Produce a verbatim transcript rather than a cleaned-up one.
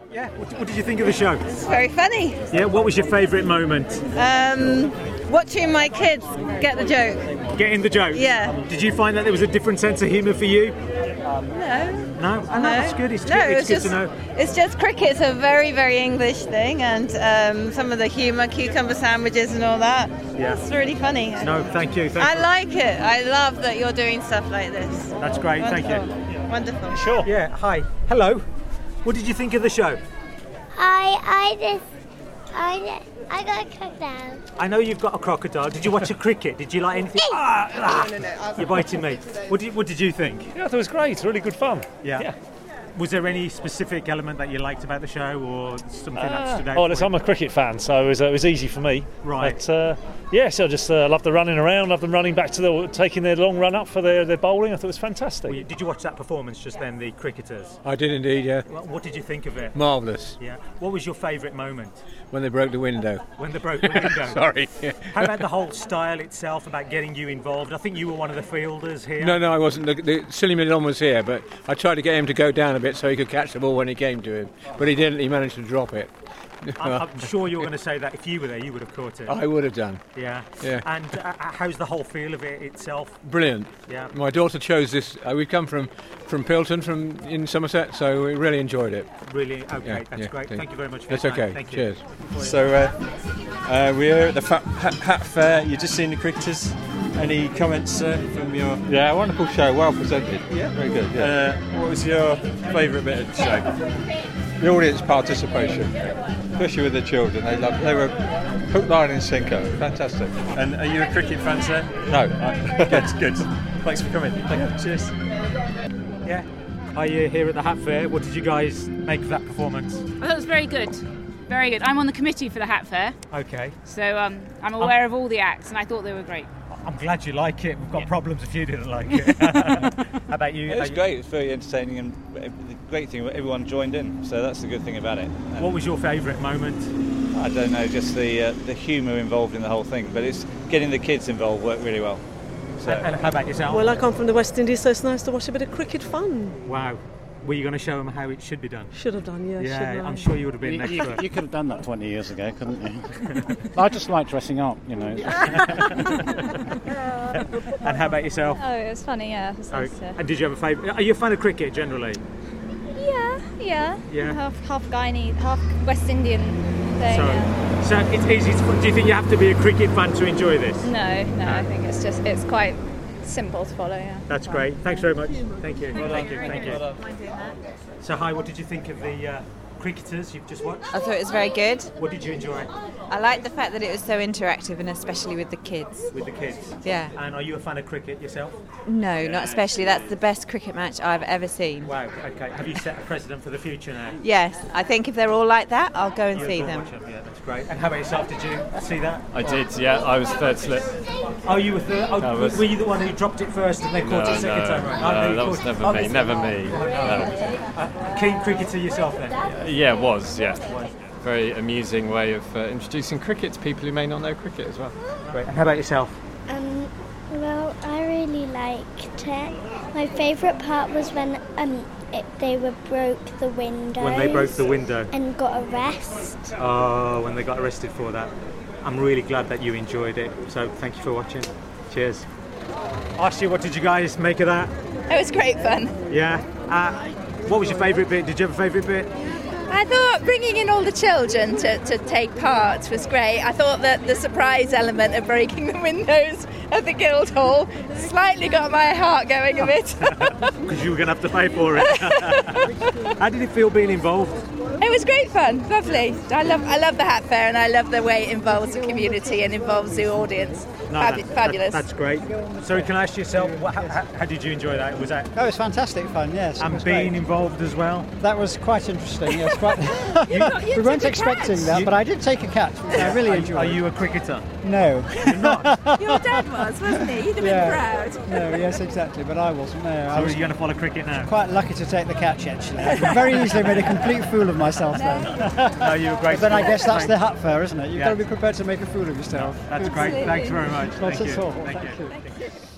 Yeah. What, what did you think of the show? It's very funny. Yeah. What was your favourite moment? Um, watching my kids get the joke. Getting the joke. Yeah. Did you find that there was a different sense of humour for you? No. No. Oh, no. That's good. It's, No, good. it's, it's good just to know. it's just cricket's a very very English thing, and um, some of the humour, cucumber sandwiches and all that. Yeah. It's really funny. No. Thank you. Thank I you. like it. I love that you're doing stuff like this. That's great. Wonderful. Thank you. Wonderful. Sure. Yeah. Hi. Hello. What did you think of the show? I I just I just, I got a crocodile. I know you've got a crocodile. Did you watch a cricket? Did you like anything? ah, ah, you're biting me. What did, what did you think? Yeah, I thought it was great. Really good fun. Yeah. Yeah. Was there any specific element that you liked about the show, or something that Uh, stood out? oh, for listen, you? I'm a cricket fan, so it was, uh, it was easy for me. Right. But uh, yeah, so I just uh, loved the running around, loved them running back to the taking their long run up for their, their bowling. I thought it was fantastic. Well, you- did you watch that performance just then, the cricketers? I did indeed, yeah. Well, what did you think of it? Marvellous. Yeah. What was your favourite moment? When they broke the window. When they broke the window. Sorry. How about the whole style itself, about getting you involved? I think you were one of the fielders here. No, no, I wasn't. The, the silly Millon was here, but I tried to get him to go down a bit so he could catch the ball when he came to him. But he didn't. He managed to drop it. I'm, I'm sure you're going to say that if you were there, you would have caught it. I would have done. Yeah. Yeah. And uh, how's the whole feel of it itself? Brilliant. Yeah. My daughter chose this. Uh, we come from, from Pilton, from in Somerset, so we really enjoyed it. Really? Okay, Yeah, that's yeah, great. yeah. Thank you very much for That's your time. okay. Thank you. Cheers. So uh, uh, we're here at the Fa- Hat, Hat Fair. You've just seen the cricketers. Any comments uh, from your? Yeah, wonderful show, well presented. Yeah, very good. Yeah. Uh, what was your favourite bit of the show? The audience participation, especially with the children, they loved. They were hook, line, and sinker. Fantastic. And are you a cricket fan, sir? No. Good, good. Thanks for coming. Thank you. Cheers. Yeah. Are you here at the Hat Fair? What did you guys make of that performance? I thought it was very good. Very good. I'm on the committee for the Hat Fair, Okay. so um, I'm aware of all the acts, and I thought they were great. I'm glad you like it. We've got problems if you didn't like it. How about you? It was Are you- great. It's very entertaining, and the great thing, everyone joined in. So that's the good thing about it. And What was your favourite moment? I don't know, just the uh, the humour involved in the whole thing. But it's getting the kids involved worked really well. So And how about yourself? Well, I come from the West Indies, so it's nice to watch a bit of cricket fun. Wow. Were you going to show them how it should be done? Should have done, yeah. Yeah, shouldn't I? I'm sure you would have been You, an you, expert. you could have done that twenty years ago, couldn't you? I just like dressing up, you know. And how about yourself? Oh, it was funny, yeah. It was Oh, nice to- and did you have a favourite? Are you a fan of cricket generally? Yeah, yeah. Yeah. Half, half Guyanese, half West Indian thing. So, yeah. so it's easy. To, do you think you have to be a cricket fan to enjoy this? No, no, I think it's just, it's quite simple to follow, yeah. That's Fine. great. Thanks very much. Thank you. Thank you. Thank you. Mind doing that. So, hi. What did you think of the uh, cricketers you've just watched? I thought it was very good. What did you enjoy I liked the fact that it was so interactive, and especially with the kids. with the kids? Yeah. And are you a fan of cricket yourself? No, not especially. That's the best cricket match I've ever seen. Wow. Okay. Have you set a precedent for the future now? Yes, I think if they're all like that, I'll go and You'll see go them. watch them. Yeah, that's great. And how about yourself? Did you see that? I did, yeah. I was third slip. Oh, you were third. Oh, I was- were you the one who dropped it first and then caught No, it second no, time around? no, Oh, you that caught- was never oh, me, this- never me. Oh, No. Uh, keen cricketer yourself then? Yeah, it was, yeah. Very amusing way of uh, introducing cricket to people who may not know cricket as well. Great. And how about yourself? Um, well, I really liked it. My favourite part was when um it, they were broke the window. When they broke the window. And got arrested. Oh, when they got arrested for that. I'm really glad that you enjoyed it. So thank you for watching. Cheers. Ashley, what did you guys make of that? It was great fun. Yeah. Uh, what was your favourite bit? Did you have a favourite bit? I thought bringing in all the children to, to take part was great. I thought that the surprise element of breaking the windows at the Guildhall slightly got my heart going a bit. Because you were going to have to pay for it. How did it feel being involved? It was great fun, lovely. I love I love the Hat Fair, and I love the way it involves the community and involves the audience. No, Fabu- that- fabulous. That, that's great. So can I ask yourself, what, how, how how did you enjoy that? Was that That was fantastic fun, yes. it and was being great. involved as well? That was quite interesting, yes. Quite You- we weren't took a expecting catch. that, You- but I did take a catch, which I really Are- enjoyed. Are you a cricketer? No. You're not? Your dad was, wasn't he? You'd have Yeah. been proud. No, yes, exactly, but I wasn't, no. So I was are you going to follow cricket now? quite lucky to take the catch, actually. I very easily made a complete fool of myself then. No, you were great. But then I guess that's Thank- the Hat Fair, isn't it? You've Yeah. got to be prepared to make a fool of yourself. That's great. Thanks very much. Not Thank at you. all. Thank Thank you. you. Thank you.